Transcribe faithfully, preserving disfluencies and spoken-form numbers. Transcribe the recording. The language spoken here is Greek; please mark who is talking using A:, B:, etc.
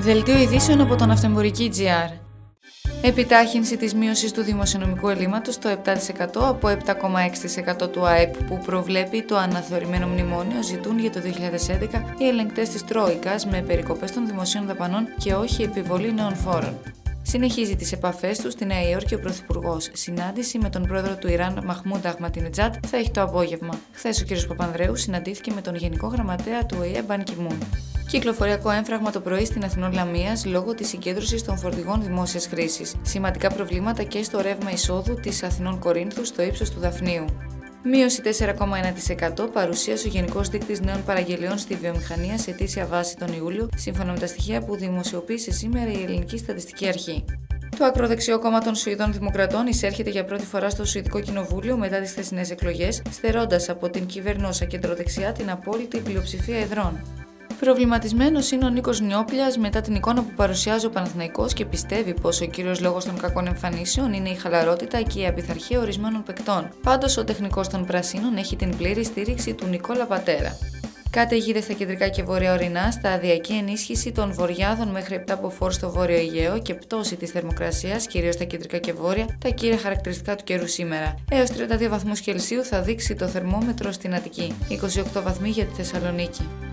A: Δελτίο ειδήσεων από τον Αυτεμπορική τζι αρ. Επιτάχυνση της μείωσης του δημοσιονομικού ελλείμματος στο επτά τοις εκατό από επτά κόμμα έξι τοις εκατό του ΑΕΠ που προβλέπει το αναθεωρημένο μνημόνιο ζητούν για το δύο χιλιάδες έντεκα οι ελεγκτές της Τρόικας με περικοπές των δημοσίων δαπανών και όχι επιβολή νέων φόρων. Συνεχίζει τις επαφές του στη Νέα Υόρκη ο Πρωθυπουργός. Συνάντηση με τον πρόεδρο του Ιράν, Μαχμούντ Αχματινετζάτ, θα έχει το απόγευμα. Χθες ο κ. Παπανδρέου συναντήθηκε με τον Γενικό Γραμματέα του Ο Η Ε, Μπαν Κι Μουν. Κυκλοφοριακό έμφραγμα το πρωί στην Αθηνών Λαμίας λόγω της συγκέντρωσης των φορτηγών δημόσιας χρήσης. Σημαντικά προβλήματα και στο ρεύμα εισόδου της Αθηνών Κορίνθου στο ύψος του Δαφνίου. Μείωση τέσσερα κόμμα ένα τοις εκατό παρουσίασε ο Γενικός Δείκτης Νέων Παραγγελιών στη Βιομηχανία σε ετήσια βάση τον Ιούλιο, σύμφωνα με τα στοιχεία που δημοσιοποίησε σήμερα η Ελληνική Στατιστική Αρχή. Το ακροδεξιό κόμμα των Σουηδών Δημοκρατών εισέρχεται για πρώτη φορά στο Σουηδικό Κοινοβούλιο μετά τις χθεσινές εκλογές, στερώντας από την κυβερνόσα κεντροδεξιά την απόλυτη πλειοψηφία εδρών. Προβληματισμένος είναι ο Νίκος Νιόπλιας μετά την εικόνα που παρουσιάζει ο Παναθηναϊκός και πιστεύει πως ο κύριος λόγος των κακών εμφανίσεων είναι η χαλαρότητα και η απειθαρχία ορισμένων παικτών. Πάντως, ο τεχνικός των Πρασίνων έχει την πλήρη στήριξη του Νικόλα Πατέρα. Καταιγίδες στα κεντρικά και βόρεια ορεινά, σταδιακή ενίσχυση των βορειάδων μέχρι επτά μποφόρ στο βόρειο Αιγαίο και πτώση της θερμοκρασίας, κυρίως στα κεντρικά και βόρεια, τα κύρια χαρακτηριστικά του καιρού σήμερα. Έως τριάντα δύο βαθμούς Κελσίου θα δείξει το θερμόμετρο στην Αττική, είκοσι οκτώ βαθμοί για τη Θεσσαλονίκη.